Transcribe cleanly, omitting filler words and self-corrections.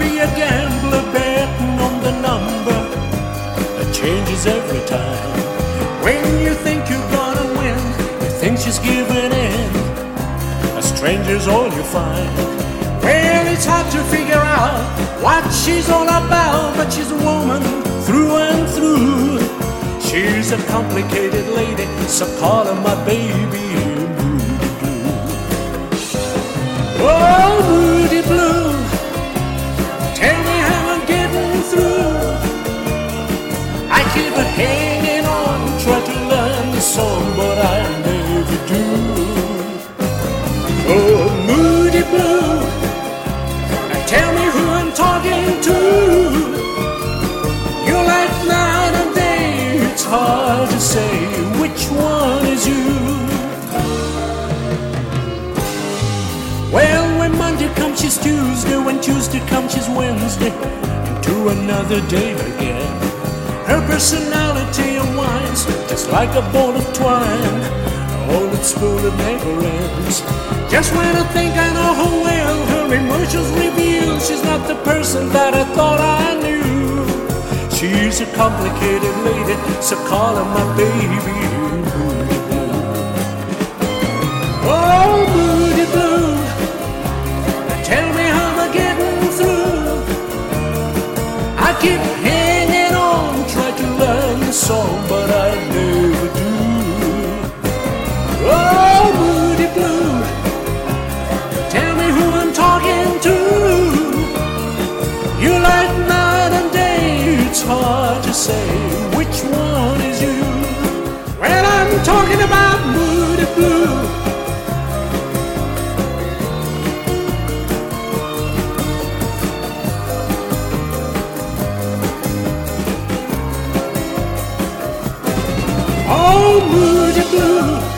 be a gambler betting on the number that changes every time. When you think you're gonna win, you think she's giving in. A stranger's all you find. Well, it's hard to figure out what she's all about, but she's a woman through and through. She's a complicated lady, so call her my baby. Oh, Moody Blue, tell me how I'm getting through. I keep hanging on, try to learn the song, but I never do. Oh, Moody Blue, tell me who I'm talking to. You're like night and day, it's hard to say which one is you. Well, when Monday comes, she's Tuesday. When Tuesday comes, she's Wednesday. Into another day again. Her personality unwinds just like a ball of twine. All its spool it never ends. Just when I think I know her well, her emotions reveal she's not the person that I thought I knew. She's a complicated lady, so call her my baby. Moody Blue. Oh, Moody Blue, tell me how I'm getting through. I keep hanging on, try to learn the song, but I never do. Oh, Moody Blue, tell me who I'm talking to. You like night and day, it's hard to say which one is you. Well, I'm talking about Moody Blue. Oh, Moody Blue,